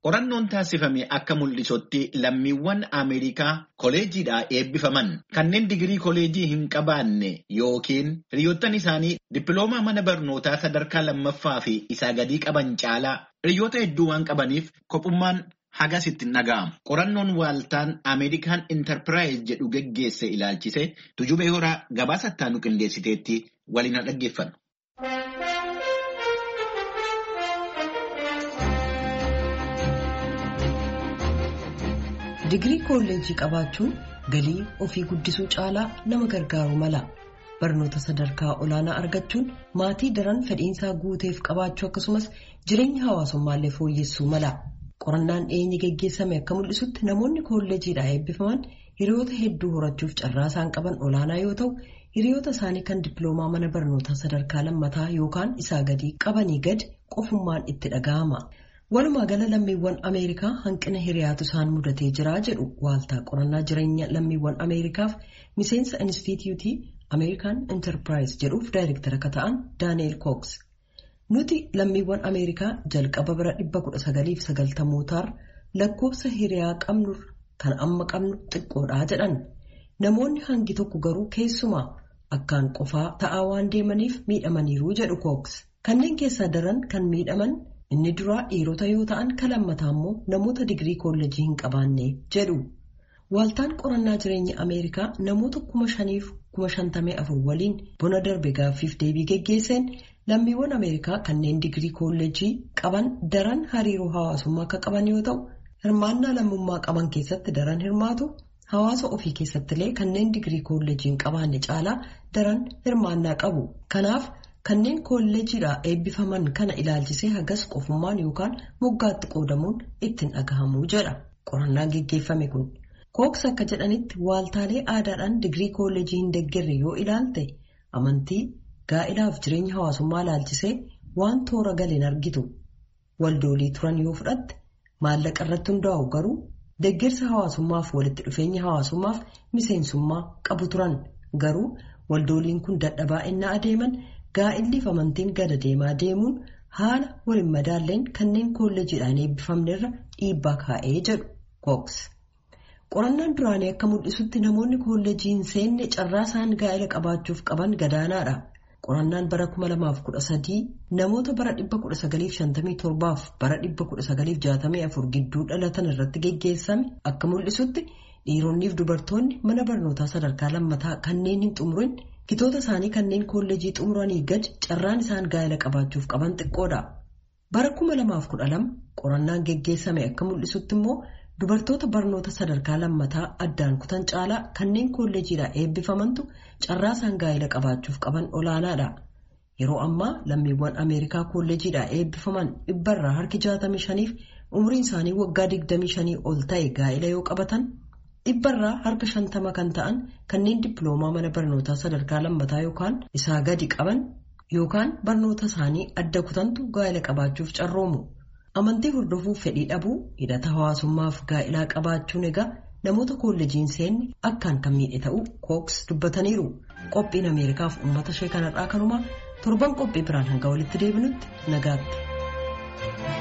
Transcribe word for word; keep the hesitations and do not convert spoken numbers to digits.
Qorannoon taasifame akka mul'isutti lammiiwwan Ameerikaa koleejiidhaa eebbifaman kanneen digirii koleejii hin qabaanne yookiin hiriyoottan isaanii dippiloomaa mana barnootaa sadarkaa lammaffaa fi isaa gadii qaban caalaa hiriyoota hedduu waan qabaniif kophummaan hagas itti dhaga'ama. Qorannoon waaltaan Ameerikaan Enterprise jedhu geggeesse ilaalchise Tujubee Horaa gabaasa ittaanu qindeessiteetti waliin dhaggeeffanna. Digirii kolleejii qabaachuun galii ofii guddisuu caalaa nama gargaaru mala. Barnoota sadarkaa olaanaa argachuun maatii daran fedhiinsaa guuteef qabaachuu akkasumas jireenya hawaasummaallee fooyyessuu mala. Qorannaan dhiyeenya geggeessame akka mul'isutti namoonni kolleejiidhaa eebbifaman hiriyoota hedduu horachuuf carraa isaan qaban olaanaa yoo ta'u, hiriyoota isaanii kan dippiloomaa mana barnootaa sadarkaa lammataa yookaan isaa gadii qabanii gad qofummaan itti dhaga'ama. Walumaa gala lammiiwwan Ameerikaa hanqina hiriyaatu isaan mudatee jira jedhu waaltaa qorannaa jireenya lammiiwwan Ameerikaaf miseensa Inistituutii Ameerikaan Enterprise jedhuuf daayirektara akka ta'an Daani'eel Kooks. Nuti lammiiwwan Ameerikaa jalqaba bara dhibba kudha sagaliif sagaltamootaar lakkoofsa hiriyaa qabnu kan amma qabnu xiqqoodhaa jedhan. Namoonni hangi tokko garuu keessumaa akkaan qofaa ta'aa waan deemaniif miidhamaniiru jedhu Kooks. Kanneen keessaa daran kan miidhaman inni duraa dhiirota yoo ta'an kan lammataa immoo namoota digirii kolleejii hin qabaanne jedhu. Waaltaan qorannaa jireenya Ameerikaa namoota kuma shaniif kuma shantamii afur waliin bona darbe gaaffiif deebii geggeesseen lammiiwwan Ameerikaa kanneen digirii kolleejii qaban daran hariiroo hawaasummaa akka qaban yoo ta'u, hirmaannaa lammummaa qaban keessatti daran hirmaatu, hawaasa ofii keessattillee kanneen digirii kolleejii hin qabaanne caalaa daran hirmaannaa qabu. Kanaaf kanneen kolleejiidhaa eebbifaman kana ilaalchisee hagas qofummaan yookaan moggaatti qoodamuun ittiin dhagahamuu jedha qorannaan geggeeffame kun. Kooks akka jedhanitti waaltaalee aadaadhaan digirii kolleejii hin deeggarre yoo ilaalte amantii, gaa'ilaaf jireenya hawaasummaa ilaalchisee waan toora galeen argitu. Waldoolii turan yoo fudhatte maallaqa irratti hundaa'u garuu deeggarsa hawaasummaaf walitti dhufeenya hawaasummaaf miseensummaa qabu turan. Garuu waldooliin kun dadhabaa innaa adeeman gaa'illiif amantiin gada deemaa deemuun haala waliin madaalleen kanneen kolleejiidhaan eebbifamne irra dhiibbaa kaa'ee jedhu Kooks. Qorannaan duraanii akka mul'isutti namoonni kolleejii hin seenne carraa isaan gaa'ila qabaachuuf qaban gadaanaadha. Qorannaan bara kuma lamaaf kudha sadii namoota bara dhibba kudha sagaliif shantamii torbaaf bara dhibba kudha sagaliif jaatamii afur gidduu dhalatan irratti geggeessame akka mul'isutti dhiironniif dubartoonni mana barnootaa sadarkaa lammataa kanneen hin xumurin Kitoota isaanii kanneen kolleejii xumuranii gad carraan isaan gaa'ila qabaachuuf qaban xiqqoodha. Bara kuma lamaaf kudha lama qorannaan geggeessame akka mul'isutti immoo dubartoota barnoota sadarkaa lammataa addaan kutan caalaa kanneen kolleejiidhaa eebbifamantu carraa isaan gaa'ila qabaachuuf qaban olaanaadha. Yeroo ammaa lammiiwwan Ameerikaa kolleejiidhaa eebbifaman dhibbarraa harki jaatamii shaniif umriin isaanii waggaa digdamii shanii ol ta'e gaa'ila yoo qabatan, dhibbarraa harka shantama kan ta'an kanneen dippiloomaa mana barnootaa sadarkaa lammataa yookaan isaa gadi qaban yookaan barnoota isaanii adda kutantu gaa'ila qabaachuuf carroomu. Amantii hordofuuf fedhii dhabuu, hidhata hawaasummaaf gaa'ilaa qabaachuun egaa namoota kolleejiin seenne akkaan kan miidhe ta'uu Kooks dubbataniiru. Qophiin Ameerikaaf uummata ishee kanarraa kanuma torban qophii biraan hanga walitti deebinutti nagaatti.